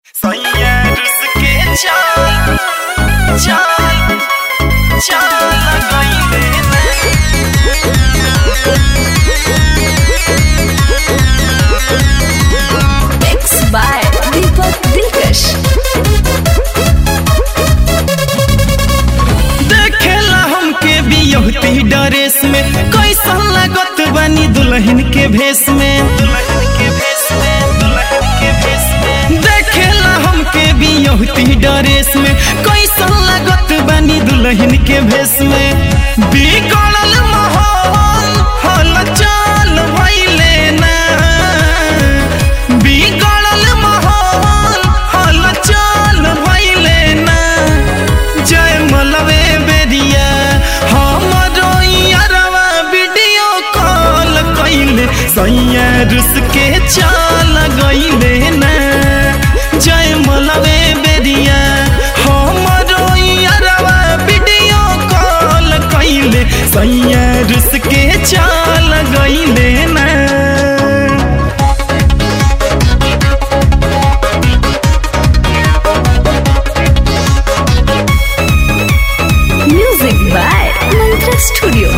Mixed by Deepak Dilkash. देखेला हमके बियहती dress में कैसा लागत बानी दुल्हन के भेष में देखेला हमके बियहती ड्रेस में कैसा लागत बानी दुल्हन के भेष में बिगड़ल माहौल हल चल भइले ना बिगड़ल माहौल हल चल भइले ना जय मलवे बेरिया हमरो यारवा वीडियो कॉल कइले सैया रुस के चल गइले ना जय मलवे बेरिया हमरो यारवा वीडियो कॉल कइले सैया रुस के चल गइले ना। Music by Mantra Studio.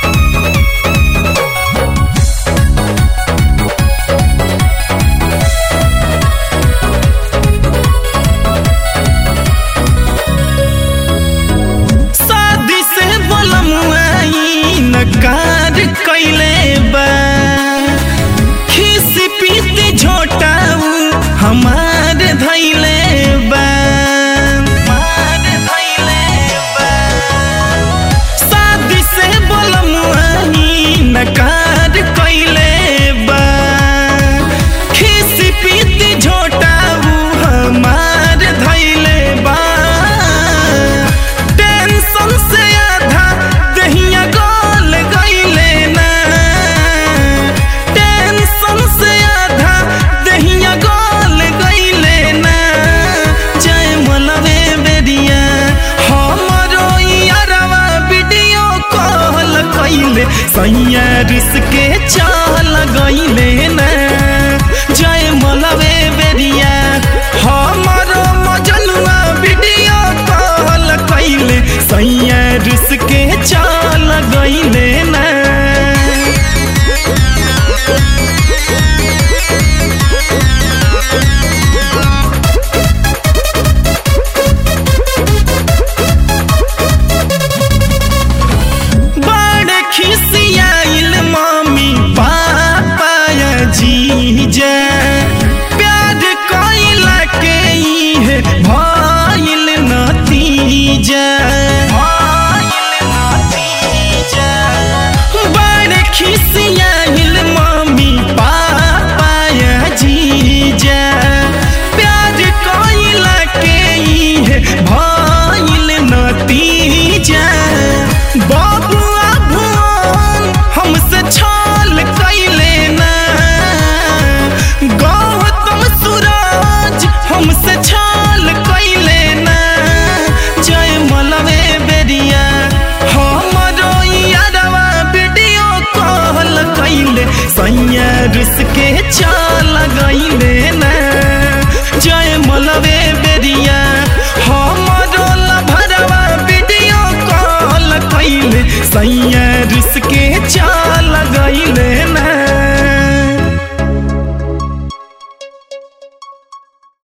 शादी से बोलमुआई नकार कैले बा खिस पीते झोटाऊ हमार